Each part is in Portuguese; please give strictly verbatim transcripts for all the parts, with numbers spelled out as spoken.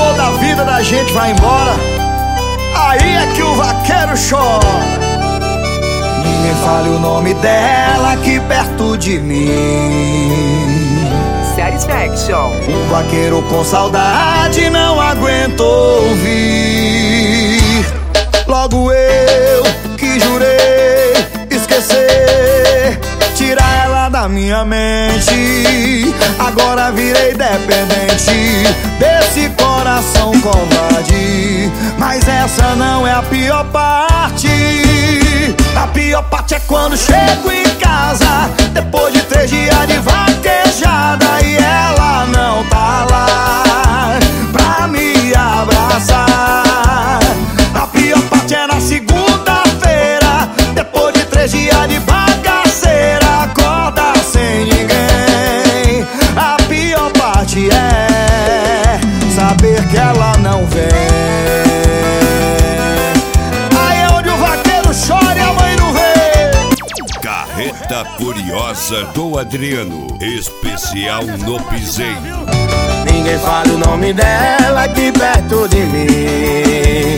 amor da vida da gente vai embora, aí é que o vaqueiro chora. Ninguém fale o nome dela aqui perto de mim. Satisfaction. Um vaqueiro com saudade não aguentou ouvir. Logo eu que jurei esquecer, tirar ela da minha mente. Agora virei dependente desse coração covarde. Mas essa não é a pior parte. A pior parte é quando chego em casa, depois de três dias de vaquejada, e ela não tá lá pra me abraçar. A pior parte é na segunda-feira, depois de três dias de bagaceira, acorda sem ninguém. A pior parte é saber que ela não vem. Carreta Furiosa do Adriano, especial no piseiro. Ninguém fala o nome dela aqui perto de mim.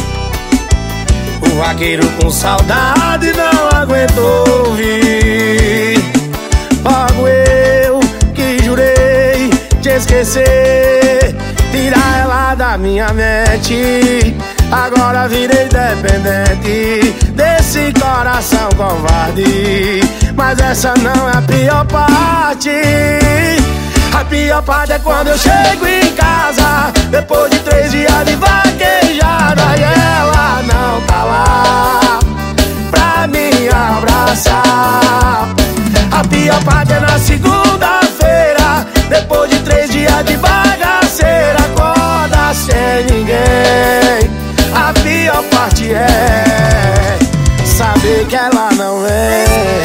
O vaqueiro com saudade não aguentou ouvir. Logo eu que jurei te esquecer, tirar ela da minha mente. Agora virei dependente desse coração covarde. Mas essa não é a pior parte. A pior parte é quando eu chego em casa, depois de três dias de vaquejada, e ela não tá lá pra me abraçar. A pior parte é na segunda-feira, depois de três dias de bagaceira, acorda sem ninguém. A pior parte é saber que ela não vem.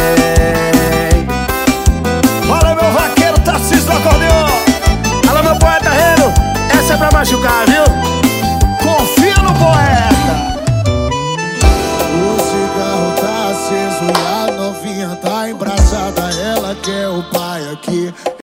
Fala, meu vaqueiro Tarcísio do acordeão. Alô, meu poeta Reno, essa é pra machucar, viu? Confia no poeta. O cigarro tá aceso e a novinha tá embraçada. Ela quer o pai aqui.